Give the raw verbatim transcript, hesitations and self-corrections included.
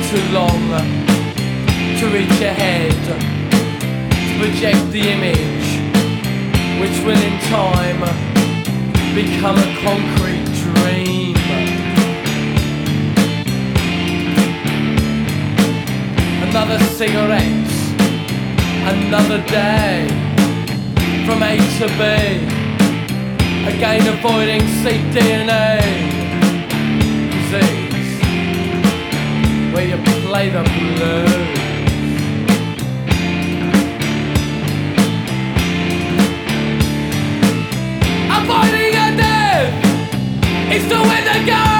too long to reach ahead, to project the image which will in time become a concrete dream. Another cigarette, another day, from A to B, again avoiding C D and A disease, where you play the blues. Avoiding a death is the way to go.